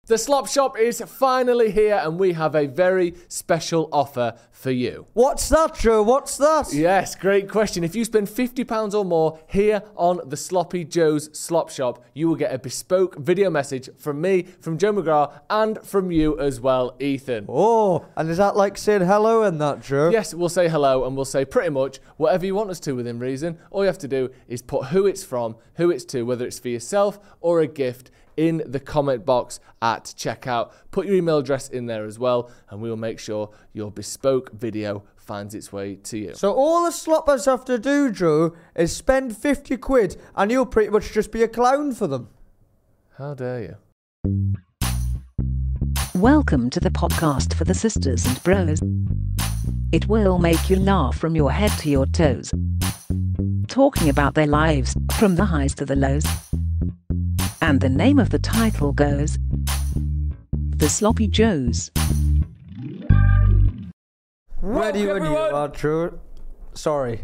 The Slop Shop is finally here and we have a very special offer for you. What's that, Joe? What's that? Yes, great question. If you spend £50 or more here on the Sloppy Joe's Slop Shop, you will get a bespoke video message from me, from Joe McGrath, and from you as well, Ethan. Oh, and is that like saying hello and that, Joe? Yes, we'll say hello and we'll say pretty much whatever you want us to within reason. All you have to do is put who it's from, who it's to, whether it's for yourself or a gift, in the comment box at checkout. Put your email address in there as well, and we will make sure your bespoke video finds its way to you. So all the sloppers have to do, Joe, is spend 50 quid and you'll pretty much just be a clown for them. How dare you? Welcome to the podcast for the sisters and bros. It will make you laugh from your head to your toes. Talking about their lives, from the highs to the lows. And the name of the title goes The Sloppy Joes. Ready when you are, Joe. Sorry.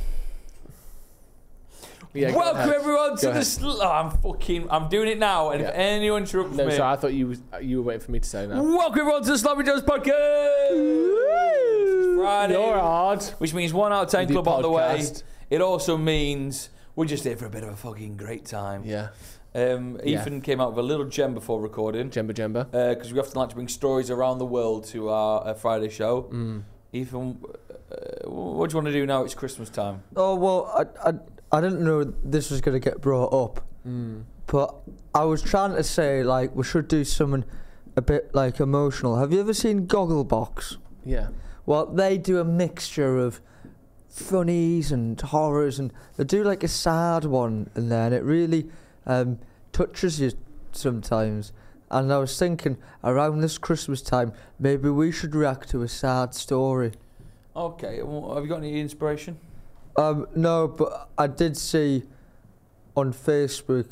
Yeah, Welcome everyone to the I'm doing it now, and if anyone interrupts No, me, sorry, I thought you were waiting for me to say that. welcome everyone to the Sloppy Joes podcast. It's Friday, You're hard. which means 1 out of 10 The club on the way. podcast. It also means we're just here for a bit of a fucking great time. Yeah. Ethan came out with a little gem before recording, Jemba. because we often like to bring stories around the world to our Friday show. Ethan, what do you want to do now? It's Christmas time. Oh, well, I didn't know this was going to get brought up. But I was trying to say, like, we should do something a bit, like, emotional. Have you ever seen Gogglebox? Yeah. Well, they do a mixture of funnies and horrors, and they do, like, a sad one in there, and it really touches you sometimes. And I was thinking, around this Christmas time, maybe we should react to a sad story. Okay, well, have you got any inspiration? No, but I did see on Facebook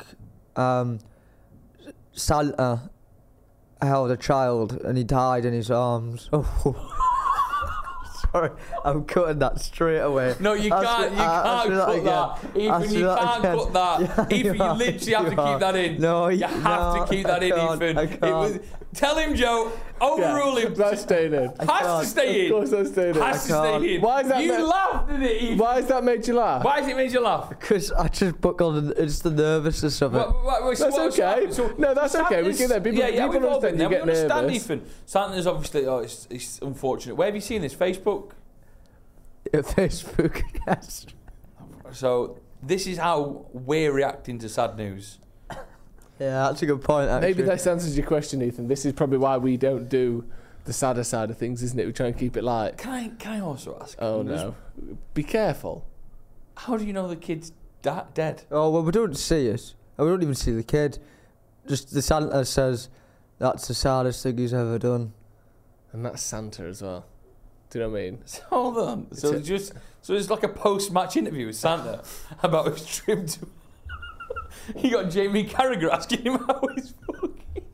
Santa held a child and he died in his arms. Oh, sorry, I'm cutting that straight away. No, you can't. You can't cut that. Ethan, you can't cut that. Yeah, Ethan, you literally have to keep that in. No, you have to keep that in, Ethan. I can't. Tell him, Joe. Overrule him. That's staying in. Has to stay in. Of course that's staying in. Has to stay in. Why is that You laughed at it, Ethan. Why has that made you laugh? Why has it made you laugh? Because I just buckled and it's the nervousness of it. That's okay. No, that's okay. We get there. People we've all been understand there. you We get understand, nervous. Ethan. Santa's obviously, it's unfortunate. Where have you seen this? Facebook? Facebook, yes. So, this is how we're reacting to sad news. Yeah, that's a good point, actually. Maybe this answers your question, Ethan. This is probably why we don't do the sadder side of things, isn't it? We try and keep it light. Can I also ask? Oh, no. Be careful. How do you know the kid's dead? Oh, well, we don't see it. And we don't even see the kid. Just the Santa says, that's the saddest thing he's ever done. And that's Santa as well. Do you know what I mean? Hold on. So it's like a post-match interview with Santa about his trip to... He got Jamie Carragher asking him how he's fucking...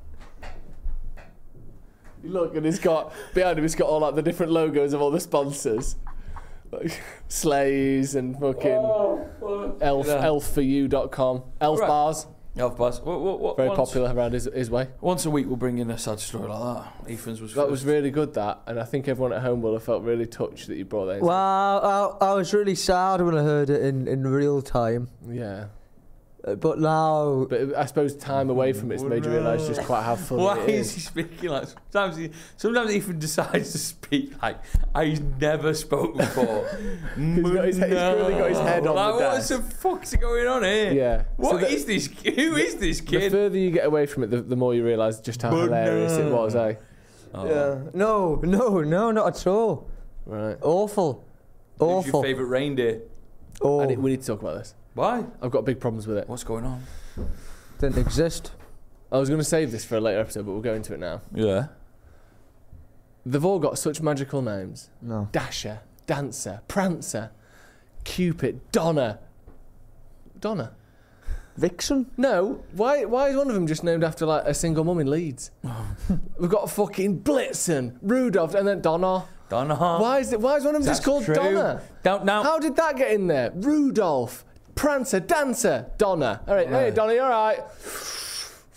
You look, and behind him, he's got all like the different logos of all the sponsors. Like Sleighs and fucking elfforyou.com. Elf Right. bars. Elf bars. Very popular around his way. Once a week we'll bring in a sad story like that. Ethan's was That first. was really good, that. And I think everyone at home will have felt really touched that you brought that in. Well, I was really sad when I heard it in real time. Yeah. But now... But I suppose time away from it's made you realise just quite how funny Why it is he speaking like... Sometimes Ethan decides to speak like he's never spoken before. He's clearly got his head on the What desk. the fuck's going on here? Yeah. What is this? Who is this The kid? further you get away from it, the more you realise just how hilarious it was, eh? Oh. Yeah. No, not at all. Right. Awful. Who's your Awful. favourite reindeer? Oh, We need to talk about this. Why? I've got big problems with it. What's going on? didn't exist. I was going to save this for a later episode, but we'll go into it now. Yeah. They've all got such magical names. No. Dasher, Dancer, Prancer, Cupid, Donna. Donna? Vixen? No. Why is one of them just named after like a single mum in Leeds? We've got fucking Blitzen, Rudolph, and then Donna. Donna. Why is one of them just called true. Donna? Now, How did that get in there? Rudolph, Prancer, Dancer, Donna. All right, hey Donna, you all right?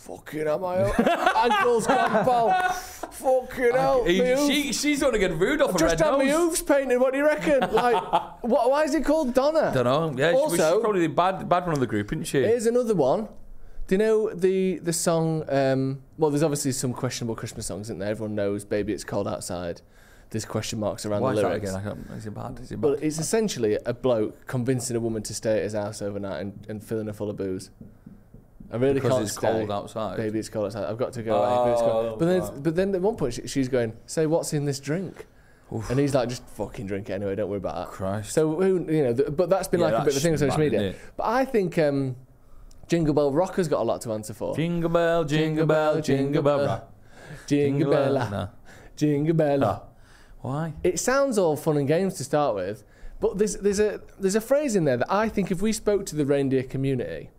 Fucking hell, my ankle's gone, pal. Fucking hell. She's going to get rude off a red Just had my nose. hooves painted. What do you reckon? Like, why is it called Donna? Don't know. Yeah, Also, she's probably the bad one of the group, isn't she? Here's another one. Do you know the song? Well, there's obviously some questionable Christmas songs, isn't there? Everyone knows "Baby It's Cold Outside." There's question marks around Why the is that lyrics. again? Is it bad? Is it Well, bad? it's essentially a bloke convincing a woman to stay at his house overnight and filling her full of booze. I really Because can't it's stay. cold outside. Baby, it's cold outside. I've got to go away. It's cold. But then at one point she's going, "Say what's in this drink?" Oof. And he's like, "Just fucking drink it anyway. Don't worry about that." Christ. So but that's been Yeah, like a bit of a thing on that's social bad, media. isn't it? But I think Jingle Bell Rocker's got a lot to answer for. Jingle bell, jingle bell, jingle bell. Jingle Bella, No. Jingle Bella. Why? It sounds all fun and games to start with, but there's a phrase in there that I think if we spoke to the reindeer community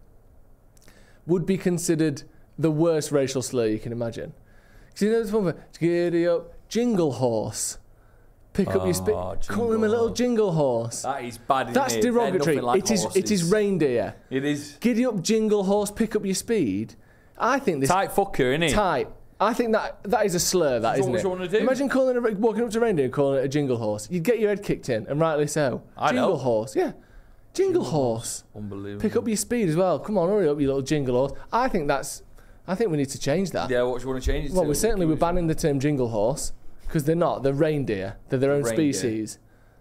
would be considered the worst racial slur you can imagine. Because you know this one for giddy up, jingle horse. Pick up your speed. Call him a little jingle horse. That is bad, isn't That's it? They're derogatory. nothing like It is horses. reindeer. It is. Giddy up, jingle horse, pick up your speed. I think this Tight fucker, innit? tight. I think that is a slur, that So isn't what it? you wanna do? Imagine walking up to a reindeer and calling it a jingle horse. You'd get your head kicked in, and rightly so. I know. Jingle horse, yeah. Jingle horse. Unbelievable. Pick up your speed as well. Come on, hurry up, you little jingle horse. I think we need to change that. Yeah, what do you want to change it Well, to? we're banning the term jingle horse because they're not. They're reindeer. They're their own Reindeer. species.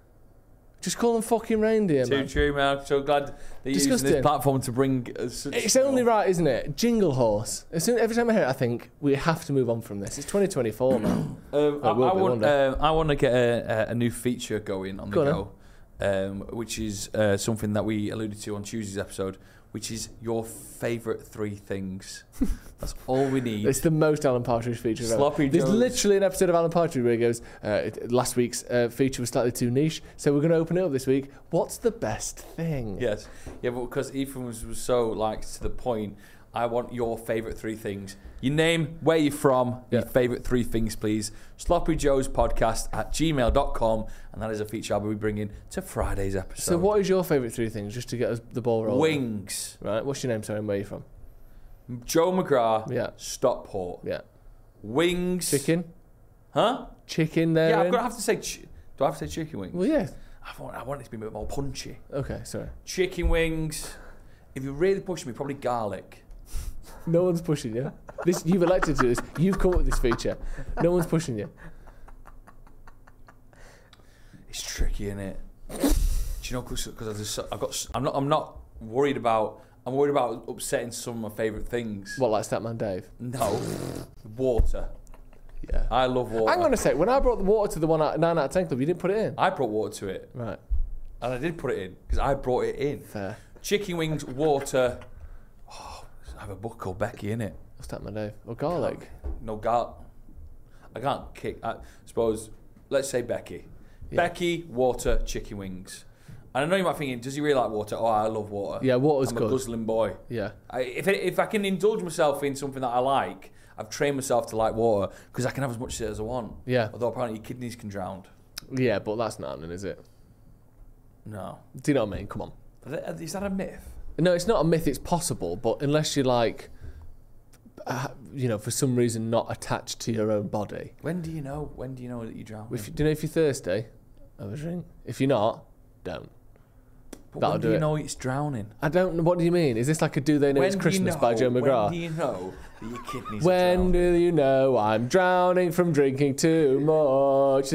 Just call them fucking reindeer, Too man. true, man. I'm so glad they're using Disgusting. this platform to bring such... It's only right, isn't it? Jingle horse. Every time I hear it, I think we have to move on from this. It's 2024, man. I will be, want to get a new feature going on the Go go, which is something that we alluded to on Tuesday's episode, which is your favourite 3 things. That's all we need. It's the most Alan Partridge feature ever. Sloppy There's Joes. literally an episode of Alan Partridge where he goes, last week's feature was slightly too niche, so we're going to open it up this week. What's the best thing? Yes. Yeah, but because Ethan was so, like, to the point, I want your favourite 3 things. Your name, where you're from, your favourite 3 things, please. sloppyjoespodcast@gmail.com, and that is a feature I'll be bringing to Friday's episode. So what is your favourite 3 things, just to get us the ball rolling? Wings. Right, what's your name, sorry, and where are you from? Joe McGrath, Yeah. Stockport. Yeah. Wings. Chicken? Huh? Chicken there? Yeah, I'm in? going to have to say... do I have to say chicken wings? Well, yeah. I want it to be a bit more punchy. Okay, sorry. Chicken wings. If you really push me, probably garlic. No one's pushing you. You've elected to do this. You've come up with this feature. No one's pushing you. It's tricky, isn't it? Do you know? Because I'm not worried about. I'm worried about upsetting some of my favourite things. What, like Statman Dave? No, water. Yeah. I love water. Hang on a sec. When I brought the water to the 9 out of 10 club, you didn't put it in? I brought water to it, Right. and I did put it in because I brought it in. Fair. Chicken wings, water. Oh, I have a book called Becky in it. What's Statman Dave? Or garlic? No garlic. I can't kick. I suppose. Let's say Becky. Yeah. Becky, water, chicken wings. And I know you might be thinking, does he really like water? Oh, I love water. Yeah, water's I'm good. a guzzling boy. Yeah. If I can indulge myself in something that I like, I've trained myself to like water because I can have as much as I want. Yeah. Although apparently your kidneys can drown. Yeah, but that's not happening, is it? No. Do you know what I mean? Come on. Is that a myth? No, it's not a myth. It's possible, but unless you're like, for some reason not attached to your own body. When do you know? When do you know that you drown? Do you know if you're thirsty? Have a drink. If you're not, don't. But that'll when do do you it. know it's drowning? I don't know. What do you mean? Is this like a Do They Know It's Christmas by Joe McGrath? When do you know that your kidneys are When drowning? do you know I'm drowning from drinking too much?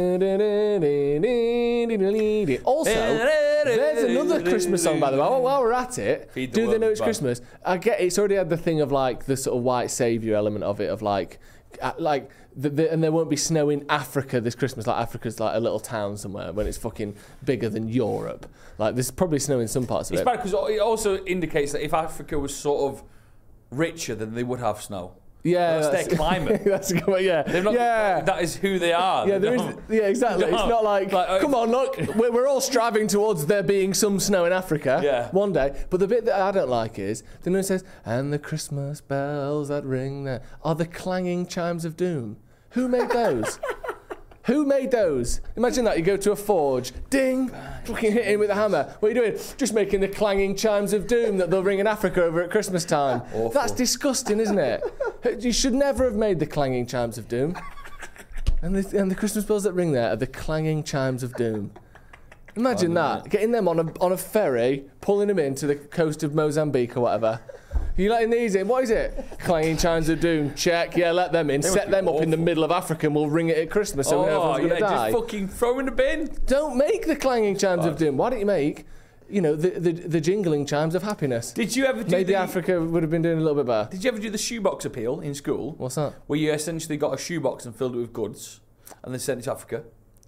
Also, there's another Christmas song, by the way. While we're at it, Feed the Do They world Know It's back. Christmas? I get it's already had the thing of like the sort of white saviour element of it, of like and there won't be snow in Africa this Christmas. Like Africa's like a little town somewhere when it's fucking bigger than Europe. Like there's probably snow in some parts of It's it. bad because it also indicates that if Africa was sort of richer, then they would have snow. Yeah, That's their climate. That's yeah. They're not, yeah. That is who they are. Yeah, They there is. don't- Yeah, exactly. they It's don't. not like, come on, look, we're all striving towards there being some snow in Africa Yeah. one day. But the bit that I don't like is, then it says, and the Christmas bells that ring there are the clanging chimes of doom. Who made those? Who made those? Imagine that. You go to a forge, ding, fucking hit him with a hammer. What are you doing? Just making the clanging chimes of doom that they'll ring in Africa over at Christmas time. Awful. That's disgusting, isn't it? You should never have made the clanging chimes of doom. And the Christmas bells that ring there are the clanging chimes of doom. Imagine that. Getting them on a ferry, pulling them into the coast of Mozambique or whatever. You letting these in? What is it? Clanging chimes of doom. Check. Yeah, let them in. Set them up in the middle of Africa and we'll ring it at Christmas so everyone's going to die. Just fucking throw in the bin. Don't make the clanging chimes of doom. Why don't you make, the jingling chimes of happiness? Did you ever do Maybe Africa would have been doing a little bit better. Did you ever do the shoebox appeal in school? What's that? Where you essentially got a shoebox and filled it with goods and then sent it to Africa?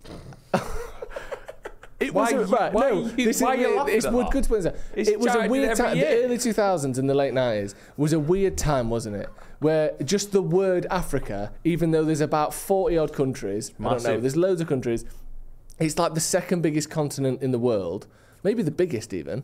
It was It's Wood Goods Wednesday. It was a weird time. The early 2000s and the late 90s was a weird time, wasn't it? Where just the word Africa, even though there's about 40 odd countries, I don't know, there's loads of countries, it's like the second biggest continent in the world, maybe the biggest even.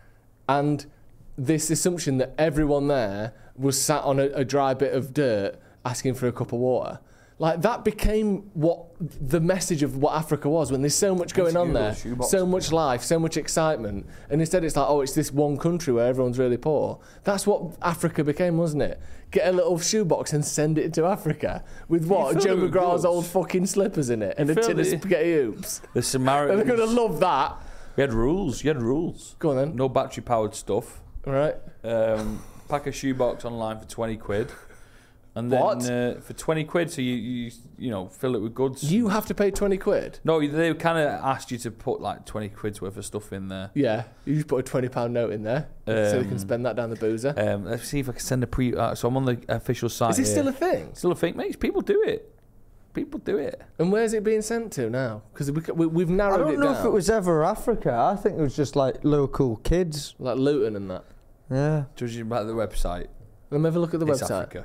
And this assumption that everyone there was sat on a dry bit of dirt asking for a cup of water. Like, that became what the message of what Africa was, when there's so much going on there, so much life, so much excitement. And instead it's like, oh, it's this one country where everyone's really poor. That's what Africa became, wasn't it? Get a little shoebox and send it to Africa with what? Joe McGraw's old fucking slippers in it and a tin of spaghetti hoops. The Samaritans. They're going to love that. We had rules. You had rules. Go on then. No battery-powered stuff. All right. Pack a shoebox online for 20 quid. And then for 20 quid, so you fill it with goods. You have to pay 20 quid? No, they kind of asked you to put like 20 quid's worth of stuff in there. Yeah, you just put a £20 note in there so they can spend that down the boozer. Let's see if I can send a so I'm on the official site. Is it still a thing? Still a thing, mate. People do it. People do it. And where's it being sent to now? Because we've narrowed it down. I don't know if it was ever Africa. I think it was just like local kids. Like Luton and that. Yeah. Judging by the website. Let me have a look at the website. Africa.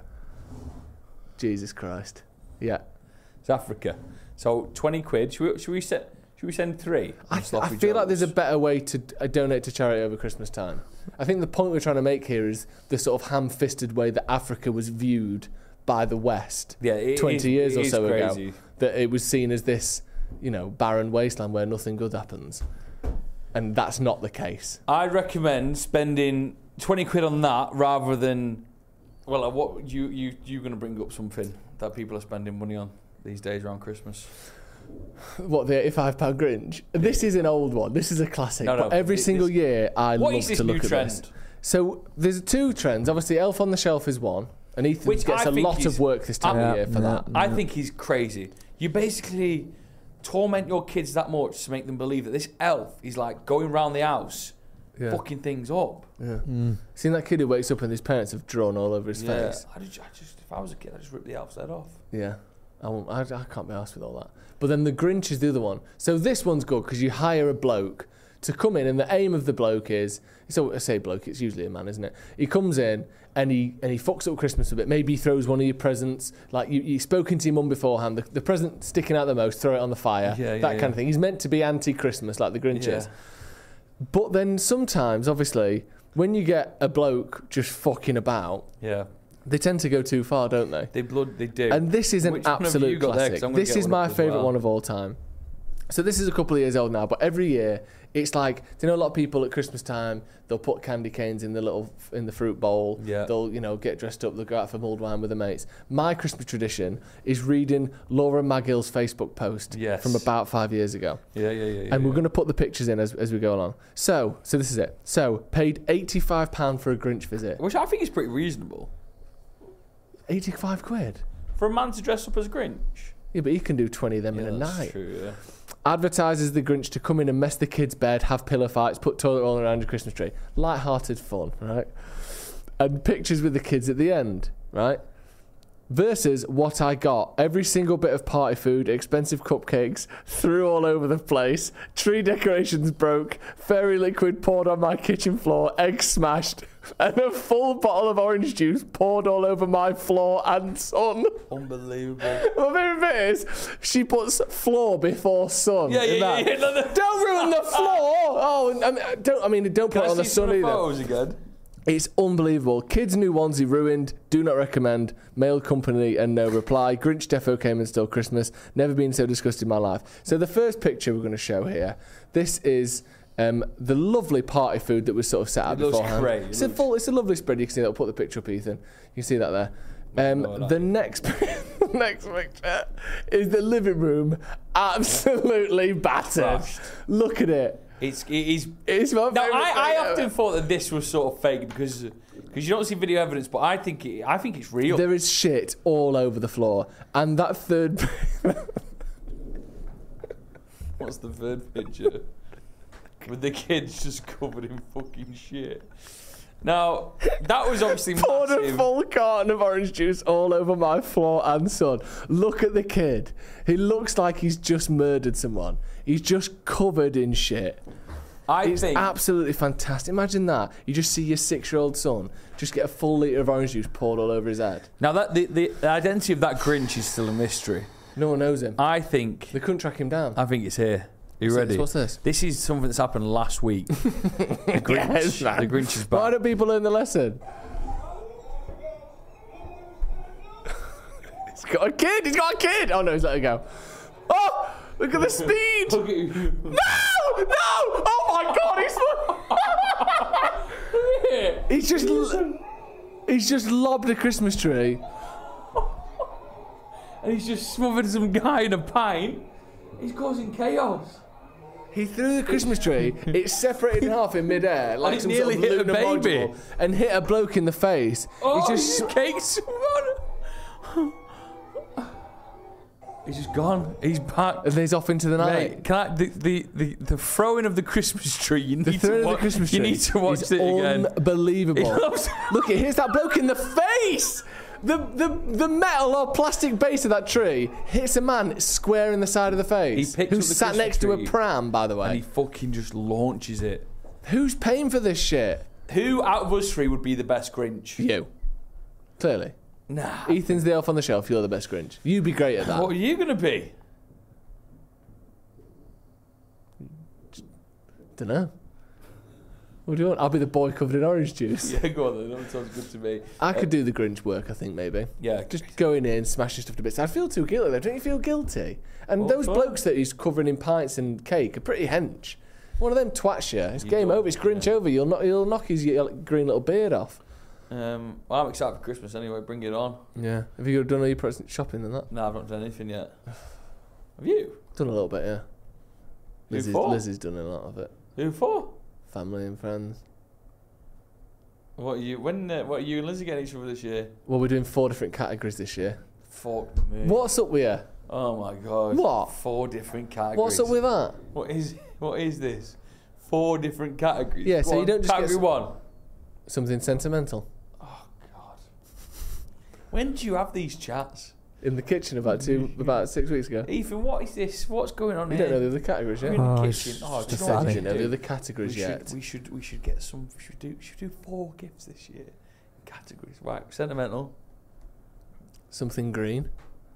Jesus Christ. Yeah. It's Africa. So 20 quid. Should we send 3? I feel like there's a better way to donate to charity over Christmas time. I think the point we're trying to make here is the sort of ham-fisted way that Africa was viewed by the West 20 years or so ago. That it was seen as this, barren wasteland where nothing good happens. And that's not the case. I'd recommend spending 20 quid on that rather than... Well, what you're going to bring up something that people are spending money on these days around Christmas? What, the £85 Grinch? This is an old one. This is a classic. No, but every single year, I love to look at trend? this. So there's 2 trends. Obviously, Elf on the Shelf is one, and Ethan gets a lot of work this time of year for that. I think he's crazy. You basically torment your kids that much to make them believe that this elf is like going around the house. Yeah. Fucking things up. Yeah. Seen that kid who wakes up and his parents have drawn all over his face? I just, if I was a kid, I'd just rip the elf's head off. Yeah. I can't be arsed with all that. But then the Grinch is the other one. So this one's good because you hire a bloke to come in, and the aim of the bloke is, so I say bloke, it's usually a man, isn't it? He comes in and he fucks up Christmas a bit. Maybe he throws one of your presents, like you've spoken to your mum beforehand, the present sticking out the most, throw it on the fire, that kind of thing. He's meant to be anti-Christmas like the Grinch is. But then sometimes, obviously, when you get a bloke just fucking about, they tend to go too far, don't they? They do. And this is an absolute classic. This is my favourite one of all time. So this is a couple of years old now, but every year it's like, do you know a lot of people at Christmas time, they'll put candy canes in the fruit bowl. Yeah. They'll get dressed up, they'll go out for mulled wine with their mates. My Christmas tradition is reading Laura Magill's Facebook post from about 5 years ago. And we're going to put the pictures in as we go along. So this is it. So paid £85 for a Grinch visit. Which I think is pretty reasonable. 85 quid? For a man to dress up as Grinch? Yeah, but he can do 20 of them in a night. That's true, yeah. Advertises the Grinch to come in and mess the kids' bed, have pillow fights, put toilet roll around your Christmas tree. Light-hearted fun, right? And pictures with the kids at the end, right? Versus what I got. Every single bit of party food, expensive cupcakes, threw all over the place, tree decorations broke, fairy liquid poured on my kitchen floor, eggs smashed, and a full bottle of orange juice poured all over my floor and sun. Unbelievable. My favourite bit is she puts floor before sun. Yeah. Don't ruin the floor. Don't put it on the sun either. Photos again? It's unbelievable. Kids' new onesie ruined. Do not recommend. Mail company and no reply. Grinch defo came and stole Christmas. Never been so disgusted in my life. So the first picture we're going to show here, this is the lovely party food that was sort of set out beforehand. Great. It's a lovely spread. You can see that. I'll put the picture up, Ethan. You can see that there. The next picture is the living room, absolutely battered. Crushed. Look at it. It is. It's my Now, favourite I thing often ever. thought that this was sort of fake because you don't see video evidence, but I think it's real. There is shit all over the floor, and that third. What's the third picture? With the kids just covered in fucking shit. Now, that was obviously Poured a massive. full carton of orange juice all over my floor and son. Look at the kid. He looks like he's just murdered someone. He's just covered in shit. It's think absolutely fantastic. Imagine that. You just see your 6-year-old son just get a full litre of orange juice poured all over his head. now that the identity of that Grinch is still a mystery. No one knows him. I think They couldn't track him down. it's here. Are you ready? What's this? This is something that's happened last week. The Grinch. Yes, man. The Grinch is Why back. don't people learn the lesson? He's got a kid. He's got a kid. Oh no, he's let it go. Oh, look at the speed. Look at you. No! No! Oh my God! He's just lobbed a Christmas tree. And he's just smothered some guy in a pint. He's causing chaos. He threw the Christmas tree. It separated in half in midair, like it some nearly sort of hit a lunar baby. module, and hit a bloke in the face. Oh, He's he just just caked someone. He's just gone. He's back. and then he's off into the night. Mate, can I, the throwing of the Christmas tree? You The need throwing to of the watch. Christmas You tree need to watch is it again. unbelievable. Look, here's that bloke in the face. The metal or plastic base of that tree hits a man square in the side of the face. He picks who's up the sat Christmas next to a tree pram, by the And he way. fucking just launches it. Who's paying for this shit? Who out of us three would be the best Grinch? You. Clearly. Nah. Ethan's the elf on the shelf. You're the best Grinch. You'd be great at that. What are you gonna be? Dunno. What do you want? I'll be the boy covered in orange juice. Yeah, go on then. That sounds good to me. I could do the Grinch work, I think, maybe. Yeah. Just going in, smashing stuff to bits. I feel too guilty though. Don't you feel guilty? And What those for? blokes that he's covering in pints and cake are pretty hench. One of them twats you. It's You game don't- over. It's Grinch over. You'll knock his green little beard off. Well, I'm excited for Christmas anyway. Bring it on. Yeah. Have you done all your present shopping and that? No, I've not done anything yet. Have you? Done a little bit, yeah. Who for? Lizzie's done a lot of it. Who for? Family and friends. What are you? What are you and Lizzie getting each other this year? Well, we're doing 4 different categories this year. Fuck me. What's up with you? Oh my god. What? 4 different categories. What's up with that? What is this? 4 different categories. Yeah, Go so you on, don't just get category 1. Something sentimental. Oh god. When do you have these chats? In the kitchen about 6 weeks ago. Ethan, what is this? What's going on You here? don't know the other categories We're yet? in the Oh, kitchen. it's Oh, just do you know You what funny. we don't know the should other do? categories yet. We should get some. We should do 4 gifts this year. Categories, right? Sentimental. Something green.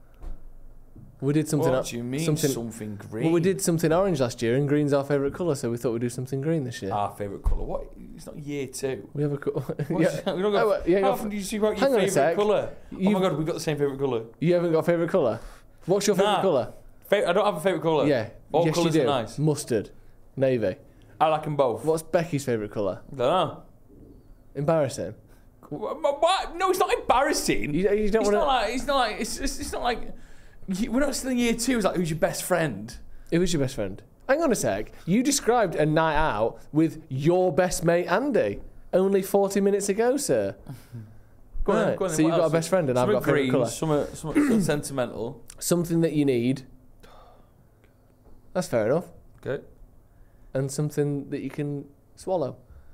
We did something. What do you mean something green? Well, we did something orange last year, and green's our favourite colour, so we thought we'd do something green this year. Our favourite colour. What? It's not year 2. We have a colour. What's- we don't got- yeah, how often do you see about your hang on a favourite sec. colour? Oh You've- my god, we've got the same favourite colour. You haven't got a favourite colour? What's your favourite Nah. colour? I don't have a favourite colour. Yeah. All yes, you colours do. are nice. Mustard. Navy. I like them both. What's Becky's favourite colour? I don't know. Embarrassing. What? No, it's not embarrassing. You don't It's want not to... like. It's not like. We're not still in year 2. It's like, who's your best friend? Who was your best friend? Hang on a sec. You described a night out with your best mate Andy only 40 minutes ago, sir. Go on, Right, go on. so you've got a best friend and I've got a favourite colour. Something sentimental. Something that you need. That's fair enough. Okay. And something that you can swallow.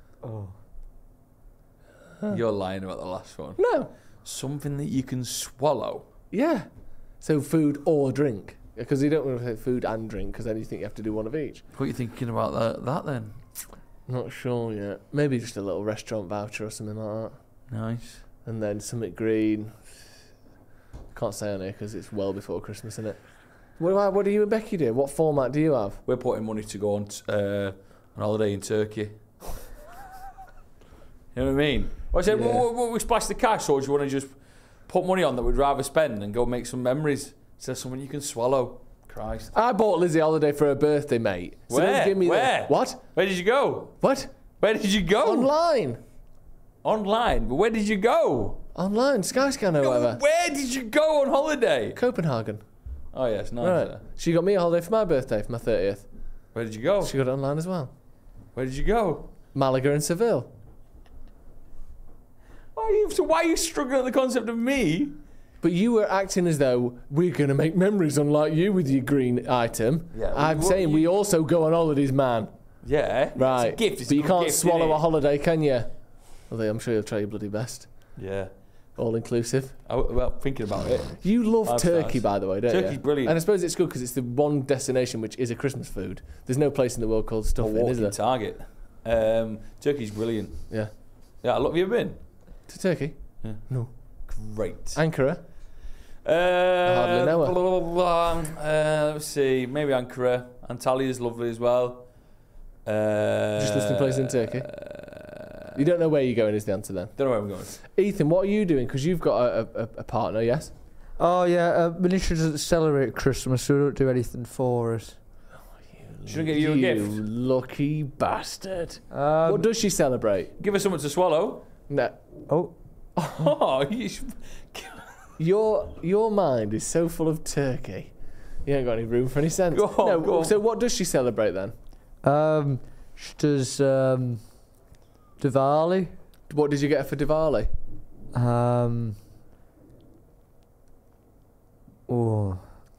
You're lying about the last one. No. Something that you can swallow. Yeah. So food or drink. Because you don't want to say food and drink because then you think you have to do one of each. What are you thinking about that then? Not sure yet. Maybe just a little restaurant voucher or something like that. Nice. And then something green. Can't say on here because it's well before Christmas, isn't it? What do you and Becky do? What format do you have? We're putting money to go on holiday in Turkey. You know what I mean? Or I said, Yeah. well, we splash the cash, or do you want to just put money on that we'd rather spend and go make some memories? Is there someone you can swallow? Christ. I bought Lizzie a holiday for her birthday, mate. So Where? don't give me Where? What? Where did you go? What? Where did you go? Online. Online. But where did you go? Online. Skyscanner or whatever. Where did you go on holiday? Copenhagen. Oh, yes, nice. Right. She got me a holiday for my birthday, for my 30th. Where did you go? She got it online as well. Where did you go? Malaga and Seville. Why are you struggling at the concept of me? But you were acting as though we're going to make memories unlike you with your green item. Yeah, I'm saying we also go on holidays, man. Yeah. Right. It's a gift. It's but a you good can't gift, swallow innit? a holiday, can you? Although I'm sure you'll try your bloody best. Yeah. All inclusive. Well, thinking about it. You love 5 Turkey, stars. by the way, don't you? Turkey's brilliant. And I suppose it's good because it's the one destination which is a Christmas food. There's no place in the world called A stuffing, is walking there? target. Turkey's brilliant. Yeah. Yeah, have you ever been? To Turkey? Yeah. No. Great. Ankara? hardly know her. Let's see. Maybe Ankara. Antalya's lovely as well. Just listing places in Turkey? You don't know where you're going is the answer then. Don't know where I'm going. Ethan, what are you doing? Because you've got a partner, yes? Oh yeah, Manisha doesn't celebrate Christmas, so we don't do anything for us. Should I get you a gift? You lucky bastard. Um, What does she celebrate? Give her something to swallow. No. oh, Oh, you should... Your mind is so full of turkey. You ain't got any room for any sense. Go on, no, go on. So what does she celebrate then? she does Diwali. What did you get her for Diwali? Oh,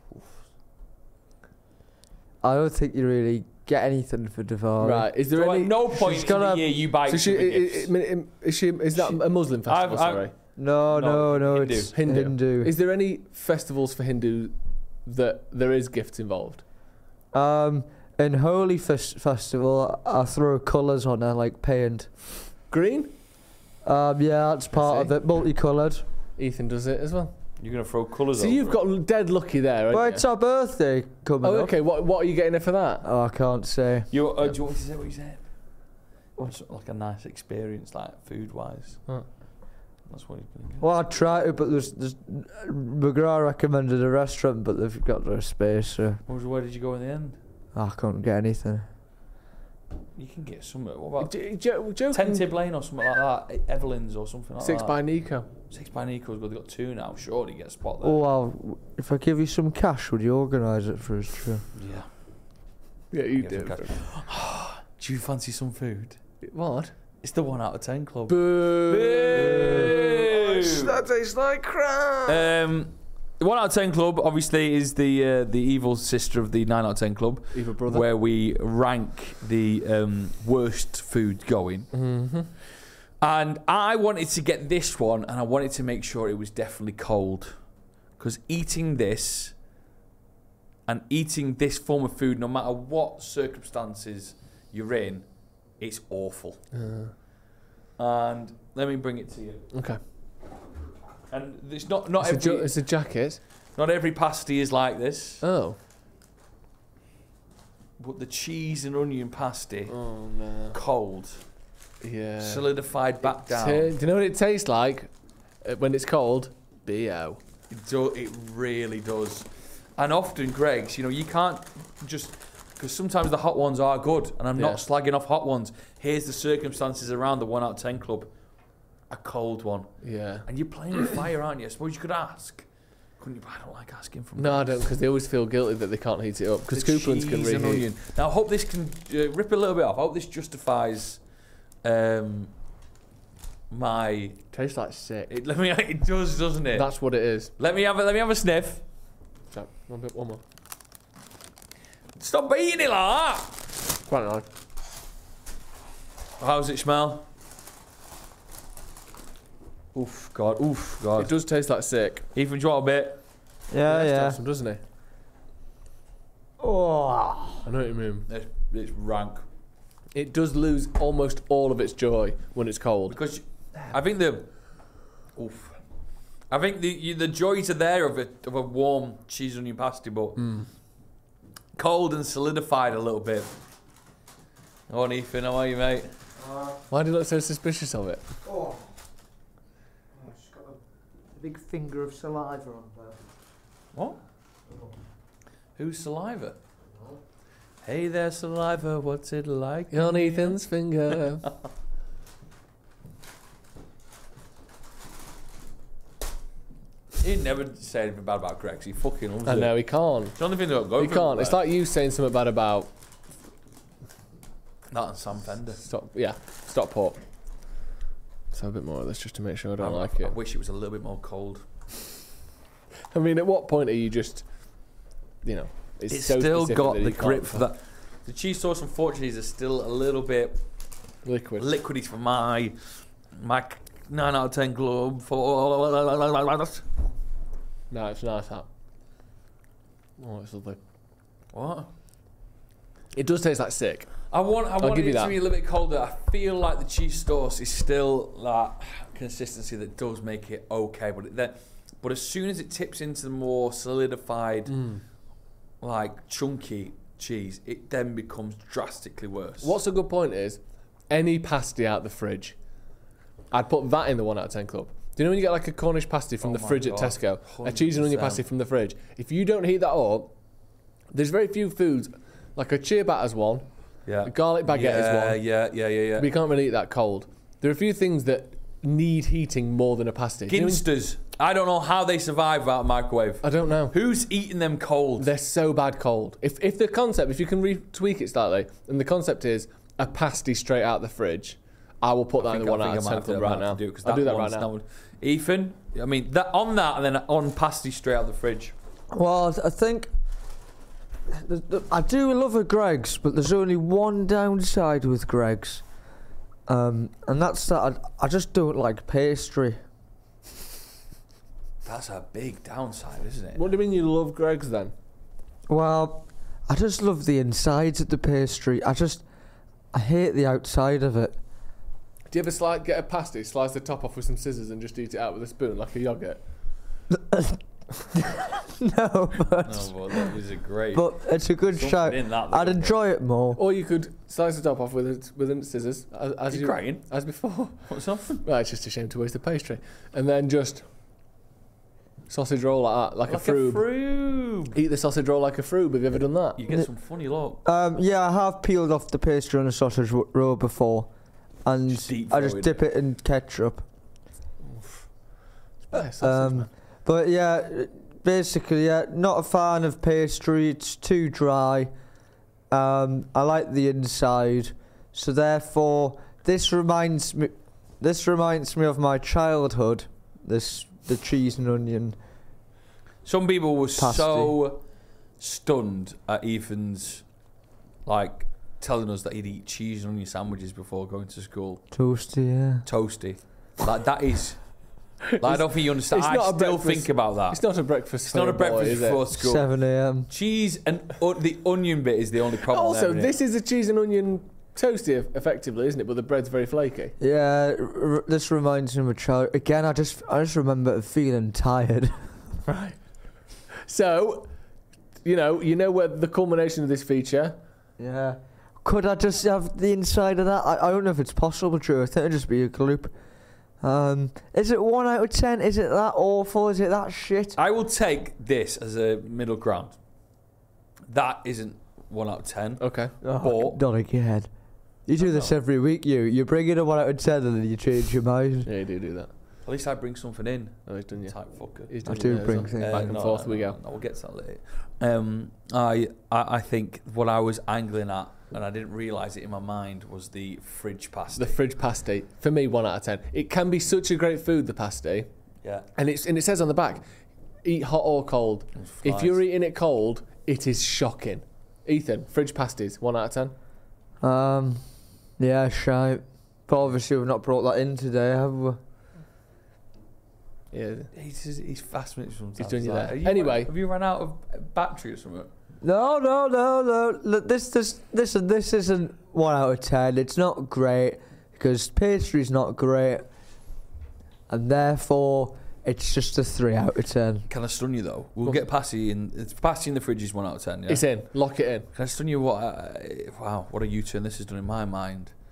I don't think you really get anything for Diwali. Right. Is there So any? at no point in gotta- the year you buy So she, gifts. is that a Muslim festival? I've- Sorry. No, No, no, Hindu. it's Hindu. Hindu. Is there any festivals for Hindu that there is gifts involved? In Holy Festival, I throw colours on her, like paint. Green? Yeah, that's part of see. it, multicoloured. Ethan does it as well. You're going to throw colours So over you've it. got dead lucky there, But aren't it's you? our birthday coming Oh, up. okay. What are you getting her for that? Oh, I can't say. Do you want me to say what you said? What's like a nice experience, like food-wise? Huh. That's what he's going to get. Well, I tried to, but there's McGrath recommended a restaurant, but they've got no space, so Where did you go in the end? I can't get anything. You can get something. What about Joking. Tented Lane or something like that? Evelyn's or something like Six that. by Nico. 6 by Nico's good. They've got 2 now. Surely you get a spot there. Oh, well, if I give you some cash, would you organise it for us? Sure. Yeah. Yeah, you Get do. some cash. Do you fancy some food? What? It's the 1 out of 10 club. Boo. Boo. That tastes like crap. 1 out of 10 club obviously is the evil sister of the 9 out of 10 club, Evil brother. where we rank the worst food going. Mm-hmm. And I wanted to get this one, and I wanted to make sure it was definitely cold, because eating this and eating this form of food, no matter what circumstances you're in, it's awful. And let me bring it to you. Okay. And it's not It's a jacket. not every pasty is like this, Oh. but the cheese and onion pasty, Oh no. cold, Yeah. solidified back down. Do you know what it tastes like when it's cold? B.O. It really does. And often, Greg's, you can't just... Because sometimes the hot ones are good, and I'm not slagging off hot ones. Here's the circumstances around the 1 out of 10 club. A cold one. Yeah. And you're playing with fire, aren't you? I suppose you could ask. Couldn't you? I don't like asking from... No, I don't, because they always feel guilty that they can't heat it up. Because The Couplands can cheese and reheat. onion. Now, I hope this can rip a little bit off. I hope this justifies my... Tastes like sick. It does, doesn't it? That's what it is. Let me have a sniff. Jack, one more. Stop beating it like that. Quite nice. How does it smell? Oof, God. It does taste like sick. Ethan, do you want a bit? Yeah. Some, doesn't it? Oh. I know what you mean. It's rank. It does lose almost all of its joy when it's cold. Because I think the joys are there of a warm cheese onion pasty, but cold and solidified a little bit. Oh, Ethan, how are you, mate? Why do you look so suspicious of it? Oh, she's got a big finger of saliva on there. What? Who's Saliva? Hey there, Saliva, what's it like? On Ethan's finger. He never say anything bad about Greggs. He fucking loves I it. know, he can't. It's the only thing that go He for can't. it, It's like you saying something bad about... that and Sam Fender. Stockport. Let's have a bit more of this just to make sure I don't like I it. wish it was a little bit more cold. I mean, at what point are you just... You know, It's so still specific got that the you grip can't- for that. The cheese sauce, unfortunately, is still a little bit Liquid. liquidy for my 9 out of 10 club. No, it's nice, that. Oh, it's lovely. What? It does taste like sick. I want give it you to that. be a little bit colder. I feel like the cheese sauce is still that consistency that does make it okay, but as soon as it tips into the more solidified, like chunky cheese, it then becomes drastically worse. What's a good point is, any pasty out the fridge, I'd put that in the 1 out of 10 club. Do you know when you get like a Cornish pasty from Oh the my fridge God, at Tesco? A cheese and onion 100%. pasty from the fridge. If you don't heat that up, there's very few foods, like a ciabatta's one, Yeah. a garlic baguette is one, Yeah. but you can't really eat that cold. There are a few things that need heating more than a pasty. Do you know when- Ginsters. I don't know how they survive without a microwave. I don't know. Who's eating them cold? They're so bad cold. If the concept, if you can retweak it slightly, and the concept is a pasty straight out the fridge, I will put that in the 1 out of 10 club right now. I'll do that right now. Ethan, I mean, that on that and then on pasty straight out the fridge. Well, I think I do love a Greggs, but there's only one downside with Greggs, and that's that I just don't like pastry. That's a big downside, isn't it? What do you mean you love Greggs then? Well, I just love the insides of the pastry. I hate the outside of it. Do you ever get a pasty, slice the top off with some scissors and just eat it out with a spoon like a yoghurt? No, but, Oh, well, that was a great. but it's a good Something shout. in that, though, I'd isn't enjoy it more. Or you could slice the top off with a scissors, as You're crying? as before. What's up? Well, it's just a shame to waste the pastry. And then just sausage roll like that, like a Like a froob. froob. Eat the sausage roll like a froob. Have you ever done that? You get some funny look. Yeah, I have peeled off the pastry on a sausage roll before, and Just deep I just fried dip it in ketchup. Yeah, sausage, man. But yeah, basically, yeah, not a fan of pastry. It's too dry. I like the inside, so therefore, this reminds me of my childhood. The cheese and onion. Some people were Pasty. so stunned at Ethan's, like, telling us that he'd eat cheese and onion sandwiches before going to school. Toasty, yeah. Toasty. Like, that is... Like, I don't think you understand. it's I not a still breakfast- think about that. It's not a breakfast. It's not a for boy, breakfast is it? before school. 7 a.m. Cheese and the onion bit is the only problem. Also, there, this is a cheese and onion toasty, effectively, isn't it? But the bread's very flaky. Yeah, this reminds me of a child. Again, I just remember feeling tired. Right. So, you know where the culmination of this feature. Yeah. Could I just have the inside of that? I don't know if it's possible, Drew. I think it'd just be a gloop. Is it 1 out of 10? Is it that awful? Is it that shit? I will take this as a middle ground. That isn't 1 out of 10. Okay. Oh, not again. You do this every week, you bring in a 1 out of 10 and then you change your mind. Yeah, you do that. At least I bring something in. Oh, he's done you. Type fucker. He's I done do you bring there, things. back and forth we go. No, we'll get to that later. I think what I was angling at, and I didn't realise it in my mind, was the fridge pasty. The fridge pasty, for me, 1 out of 10. It can be such a great food, the pasty, Yeah. and it says on the back, eat hot or cold. If you're eating it cold, it is shocking. Ethan, fridge pasties, 1 out of 10. Yeah, shy. But obviously we've not brought that in today, have we? Yeah. He's fast with it sometimes. He's doing you like, there. have you Anyway. have you run out of battery or something? No. Look, this isn't 1 out of 10. It's not great because pastry's not great, and therefore it's just a 3 out of 10. Can I stun you though? We'll get pasty in. It's pasty in the fridge is 1 out of 10. Yeah. It's in. Lock it in. Can I stun you? Wow, what a U-turn this has done in my mind.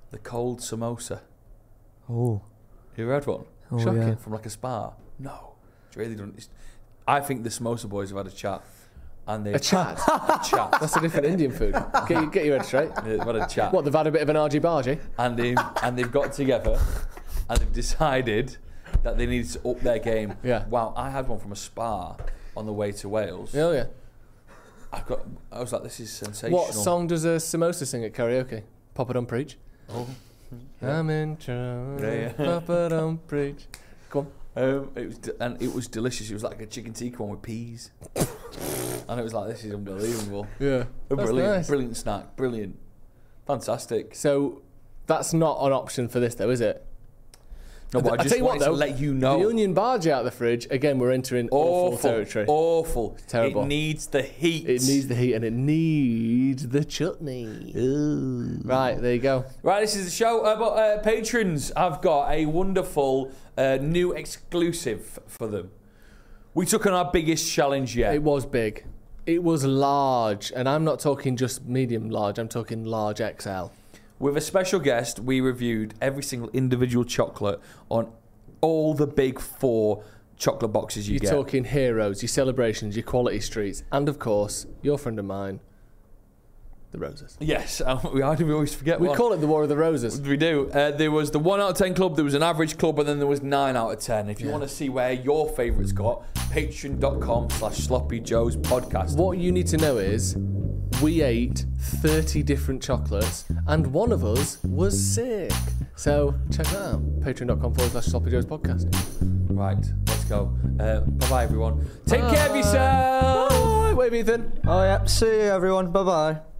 The cold samosa. Oh. You ever had one? Oh, Shocking. yeah. From like a spa? No. It's really done. I think the samosa boys have had a chat. And A chat? A chat. That's a different Indian food. Get your head straight. They've had a chat. What, they've had a bit of an argy-bargy? And they've got together and they've decided that they need to up their game. Yeah. Wow, I had one from a spa on the way to Wales. Oh, yeah. I was like, this is sensational. What song does a samosa sing at karaoke? Pop it on preach. Oh. I'm in trouble. Yeah. Pop it on preach. Go on. It was delicious. It was like a chicken tikka one with peas. And it was like, this is unbelievable. Yeah. That's Brilliant, nice. brilliant snack, brilliant. Fantastic. So that's not an option for this, though, is it? No, but I I'll just tell you what, wanted to though, let you know. The onion bhaji out of the fridge, again, we're entering awful territory. Awful. Terrible. It needs the heat. It needs the heat and it needs the chutney. Right, there you go. Right, this is the show. But patrons have got a wonderful new exclusive for them. We took on our biggest challenge yet. It was big. It was large. And I'm not talking just medium large, I'm talking large XL. With a special guest, we reviewed every single individual chocolate on all the big 4 chocolate boxes you You're get. talking heroes, your celebrations, your quality streets, and of course, your friend of mine, the Roses. Yes, we always forget We one. call it the War of the Roses. We do. There was the 1 out of 10 club, there was an average club, and then there was 9 out of 10. If you want to see where your favourites got, patreon.com/sloppyjoespodcast. What you need to know is, we ate 30 different chocolates, and one of us was sick. So check that out. Patreon.com/sloppyjoespodcast. Right, let's go. Bye-bye, everyone. Take care of yourself. Bye. Wave, Ethan. Oh, yeah. See you, everyone. Bye-bye.